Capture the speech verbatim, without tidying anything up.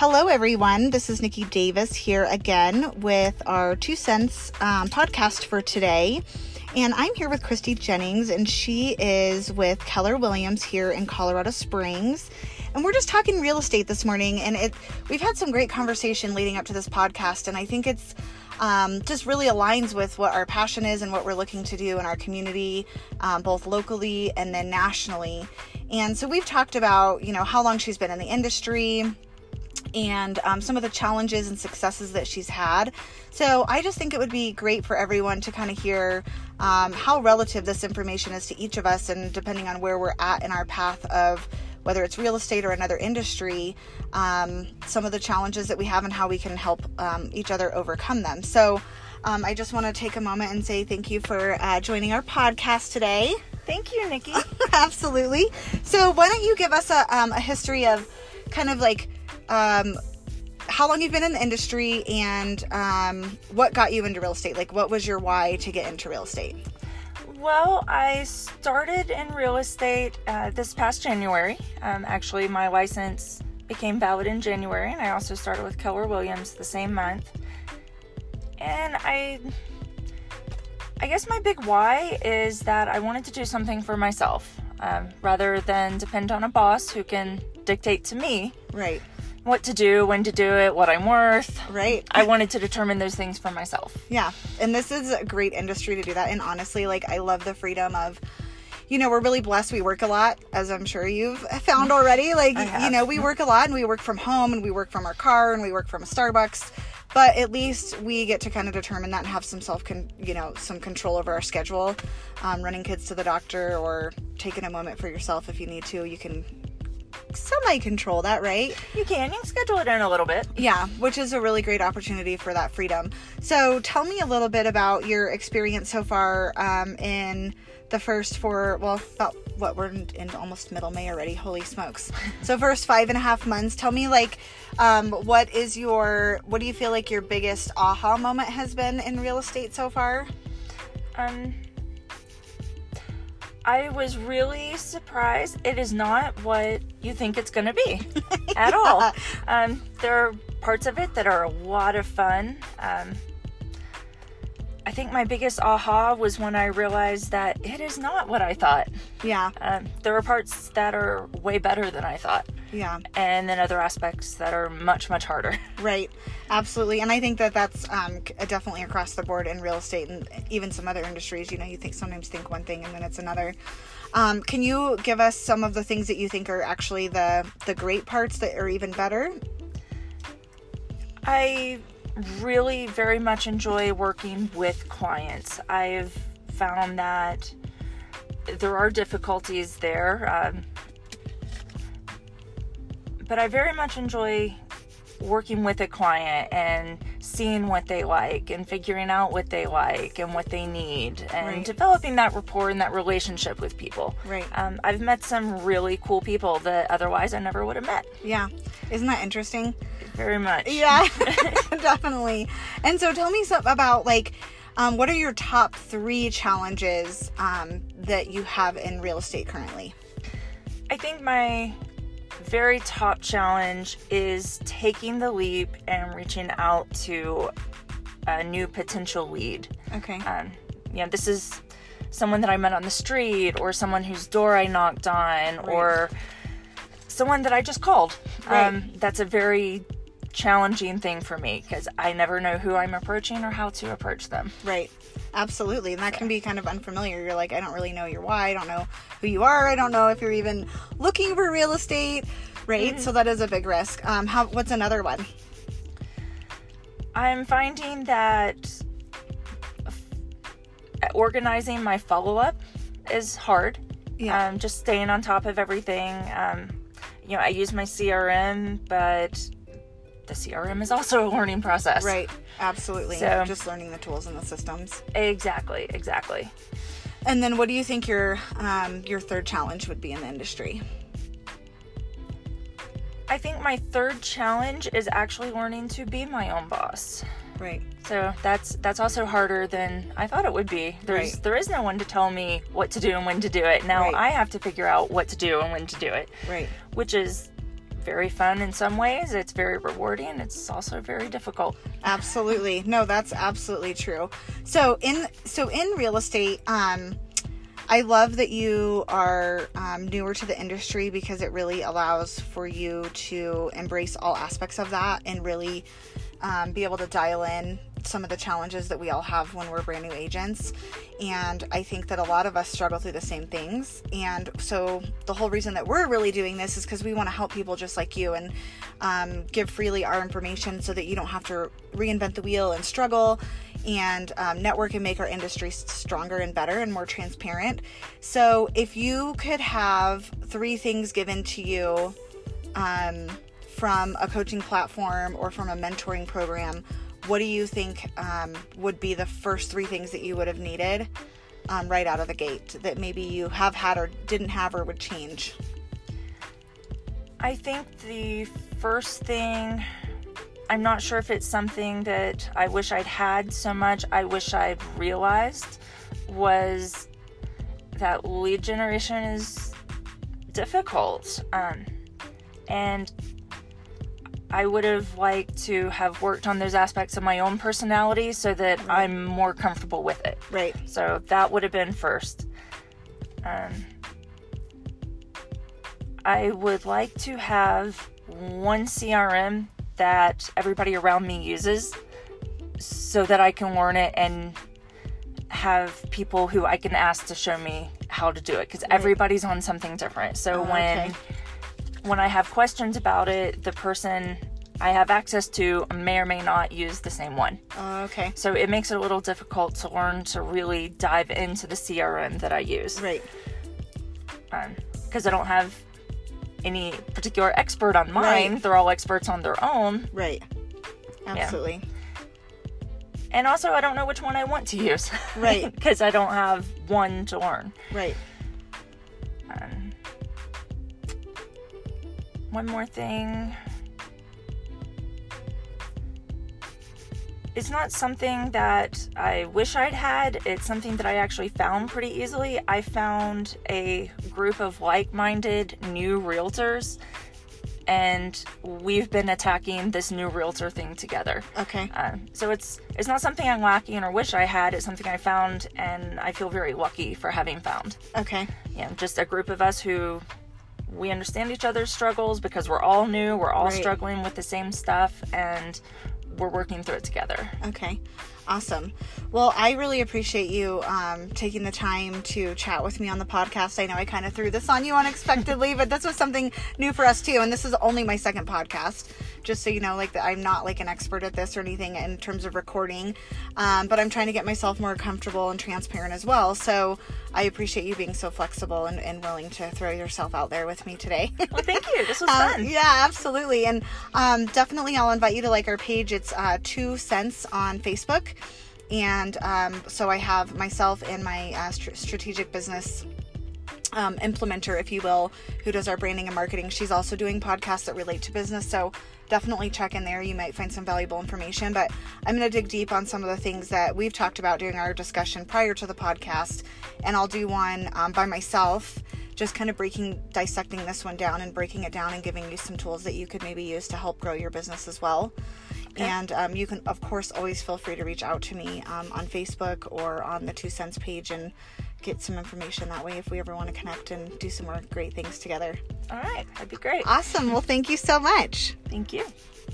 Hello, everyone. This is Nikki Davis here again with our Two Cents um, podcast for today. And I'm here with Christy Jennings, and she is with Keller Williams here in Colorado Springs. And we're just talking real estate this morning, and it we've had some great conversation leading up to this podcast, and I think it's um, just really aligns with what our passion is and what we're looking to do in our community, um, both locally and then nationally. And so we've talked about, you know, how long she's been in the industry and um, some of the challenges and successes that she's had. So I just think it would be great for everyone to kind of hear um, how relative this information is to each of us, and depending on where we're at in our path of whether it's real estate or another industry, um, some of the challenges that we have and how we can help um, each other overcome them. So um, I just want to take a moment and say thank you for uh, joining our podcast today. Thank you, Nikki. Absolutely. So why don't you give us a, um, a history of kind of like um, how long you've been in the industry and um, what got you into real estate? Like, what was your why to get into real estate? Well, I started in real estate uh, this past January. Um, actually, my license became valid in January, and I also started with Keller Williams the same month. And I, I guess my big why is that I wanted to do something for myself, um, rather than depend on a boss who can dictate to me Right. what to do, when to do it, what I'm worth. Right. I wanted to determine those things for myself. Yeah. And this is a great industry to do that. And honestly, like, I love the freedom of, you know, we're really blessed. We work a lot, as I'm sure you've found already. Like, you know, we work a lot, and we work from home, and we work from our car, and we work from a Starbucks. But at least we get to kind of determine that and have some self, con- you know, some control over our schedule. Um, running kids to the doctor or taking a moment for yourself if you need to, you can semi-control that, right? You can. You can schedule it in a little bit. Yeah, which is a really great opportunity for that freedom. So tell me a little bit about your experience so far um, in the first four, well, about what, we're in, in almost middle May already. Holy smokes. So first five and a half months. Tell me, like, um, what is your, what do you feel like your biggest aha moment has been in real estate so far? Um... I was really surprised. It is not what you think it's going to be at Yeah. all. Um, there are parts of it that are a lot of fun. Um, I think my biggest aha was when I realized that it is not what I thought. Yeah. Um, there are parts that are way better than I thought. Yeah. And then other aspects that are much, much harder. Right. Absolutely. And I think that that's um, definitely across the board in real estate and even some other industries. You know, you think sometimes think one thing and then it's another. Um, can you give us some of the things that you think are actually the, the great parts that are even better? I really very much enjoy working with clients. I've found that there are difficulties there, um, but I very much enjoy working with a client and seeing what they like and figuring out what they like and what they need and Right. developing that rapport and that relationship with people. Right. Um, I've met some really cool people that otherwise I never would have met. Yeah. Isn't that interesting? Very much. Yeah, definitely. And so tell me some about, like, um, what are your top three challenges um, that you have in real estate currently? I think my very top challenge is taking the leap and reaching out to a new potential lead. Okay. Um, you know, this is someone that I met on the street, or someone whose door I knocked on, Right. or someone that I just called. Right. Um, that's a very challenging thing for me because I never know who I'm approaching or how to approach them. Right. Absolutely. And that can be kind of unfamiliar. You're like, I don't really know your why. I don't know who you are. I don't know if you're even looking for real estate. Right. Mm-hmm. So that is a big risk. Um, how, what's another one? I'm finding that organizing my follow-up is hard. Yeah. Um, just staying on top of everything. Um, you know, I use my C R M, but the C R M is also a learning process. Right. Absolutely. So, just learning the tools and the systems. Exactly. Exactly. And then what do you think your um, your third challenge would be in the industry? I think my third challenge is actually learning to be my own boss. Right. So that's that's also harder than I thought it would be. There's Right. there is no one to tell me what to do and when to do it. Now Right. I have to figure out what to do and when to do it. Right. Which is very fun in some ways. It's very rewarding. It's also very difficult. Absolutely. No, that's absolutely true. So in so in real estate, um, I love that you are um, newer to the industry, because it really allows for you to embrace all aspects of that and really um, be able to dial in some of the challenges that we all have when we're brand new agents. And I think that a lot of us struggle through the same things. And so the whole reason that we're really doing this is because we want to help people just like you, and um, give freely our information so that you don't have to reinvent the wheel and struggle, and um, network and make our industry stronger and better and more transparent. So if you could have three things given to you um, from a coaching platform or from a mentoring program, what do you think um, would be the first three things that you would have needed um, right out of the gate that maybe you have had or didn't have or would change? I think the first thing, I'm not sure if it's something that I wish I'd had so much, I wish I'd realized, was that lead generation is difficult. Um, and I would have liked to have worked on those aspects of my own personality so that right. I'm more comfortable with it. Right. So that would have been first. Um, I would like to have one C R M that everybody around me uses so that I can learn it and have people who I can ask to show me how to do it, because right. everybody's on something different. So oh, when okay. when I have questions about it, the person I have access to may or may not use the same one. Oh, okay. So it makes it a little difficult to learn to really dive into the C R M that I use. Right. Um, because I don't have any particular expert on mine. Right. They're all experts on their own. Right. Absolutely. Yeah. And also, I don't know which one I want to use. Right. Because I don't have one to learn. Right. Um, one more thing. It's not something that I wish I'd had. It's something that I actually found pretty easily. I found a group of like-minded new realtors, and we've been attacking this new realtor thing together. Okay. Uh, so it's it's not something I'm lacking or wish I had. It's something I found, and I feel very lucky for having found. Okay. Yeah, just a group of us who we understand each other's struggles because we're all new. We're all right. struggling with the same stuff, and we're working through it together. Okay. Awesome. Well, I really appreciate you um, taking the time to chat with me on the podcast. I know I kind of threw this on you unexpectedly, but this was something new for us too. And this is only my second podcast, just so you know, like that I'm not like an expert at this or anything in terms of recording. Um, but I'm trying to get myself more comfortable and transparent as well. So I appreciate you being so flexible and, and willing to throw yourself out there with me today. Well, thank you. This was uh, fun. Yeah, absolutely. And um, definitely I'll invite you to like our page. It's uh, Two Cents on Facebook. And um, so I have myself and my uh, st- strategic business um, implementer, if you will, who does our branding and marketing. She's also doing podcasts that relate to business. So definitely check in there. You might find some valuable information. But I'm going to dig deep on some of the things that we've talked about during our discussion prior to the podcast. And I'll do one um, by myself, just kind of breaking, dissecting this one down and breaking it down and giving you some tools that you could maybe use to help grow your business as well. Okay. And um, you can, of course, always feel free to reach out to me um, on Facebook or on the Two Cents page and get some information that way if we ever want to connect and do some more great things together. All right. That'd be great. Awesome. Well, thank you so much. Thank you.